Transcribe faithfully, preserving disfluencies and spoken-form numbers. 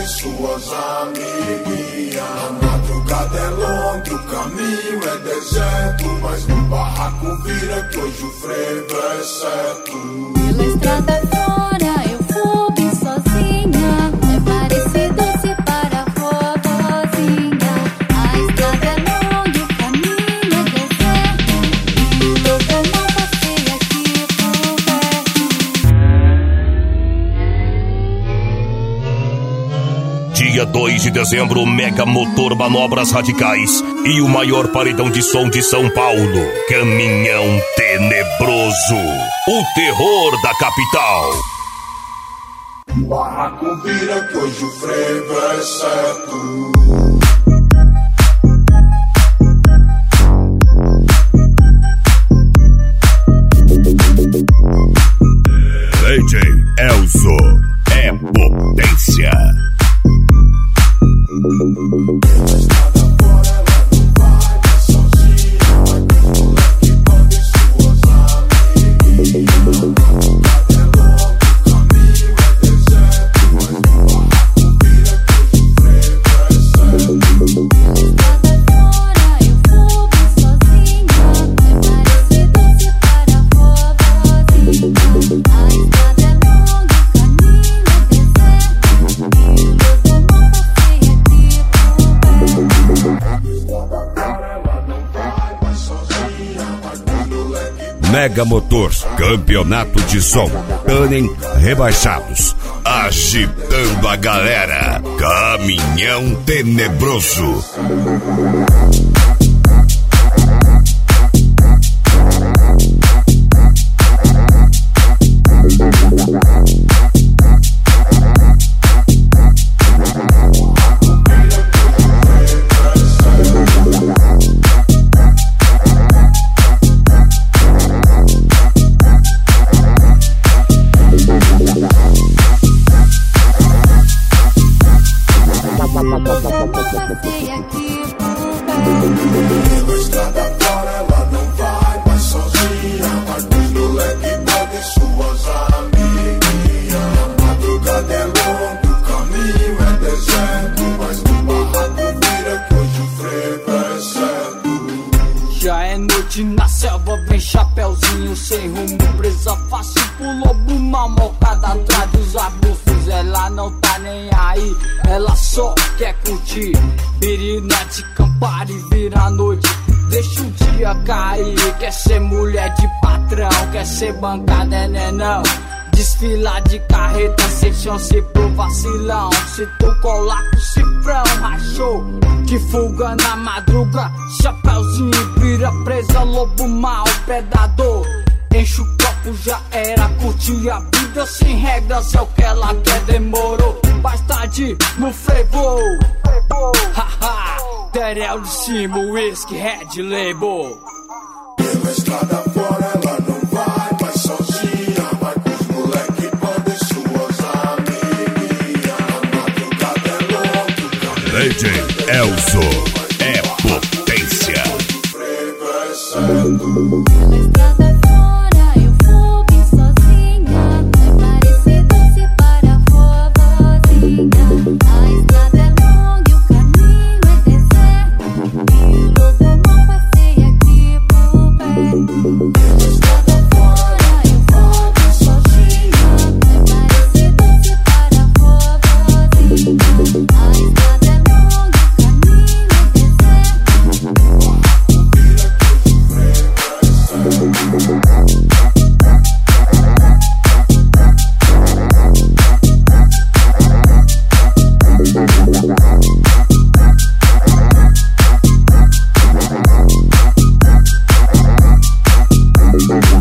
suas amiguinhas. A madrugada é longa, o caminho é deserto, mas no barraco vira que hoje o frevo é certo. Pela estrada fora eu fui bem sozinha, é parecido se para a vovozinha. A estrada é longa, o caminho é deserto, e eu não passei aqui por perto. Dia dois de dezembro, Mega Motor Manobras Radicais e o maior paredão de som de São Paulo, Caminhão Tenebroso, o terror da capital. O barraco vira que hoje o frevo é certo. D J Elzo é potência. Mega Motors, campeonato de som, Tannen rebaixados, agitando a galera, Caminhão Tenebroso. Passei aqui por perto. Pela estrada fora ela não vai mais sozinha, vai com os moleque bota suas amiguinhas. A madrugada é longa, o caminho é deserto, mas no barraco vira que hoje o frevo é certo. Já é noite na selva, vem chapeuzinho sem rumo, presa fácil pro lobo mal, mocada atrás dos arbustos. Ela não tá nem aí, ela só quer curtir Birinete, Campari, vira noite, deixa o dia cair. Quer ser mulher de patrão, quer ser bancada, é nenão. Desfilar de carreta, sem chance pro vacilão. Se tu colar com cifrão, rachou, que fuga na madruga. Chapeuzinho vira presa, lobo mal, predador. Enche o copo, já era, curtir a vida sem regras, é o que ela quer, demorou. Mais tarde no frevo, haha, Terel de cima, whisky, red label. Pela estrada fora ela não vai mais sozinha, vai com os moleque bota suas amiguinhas. A madrugada é longa, o caminho D J Elzo é potência. o frevo é certo. Pela estrada fora eu fui bem sozinha, é parecido se para a vovozinha. A estrada é longa e o caminho é deserto, e logo não passei aqui por perto. Pela estrada fora eu fui bem sozinha, é parecido se para a vovozinha. A estrada é longa e o caminho é deserto. We'll be right back.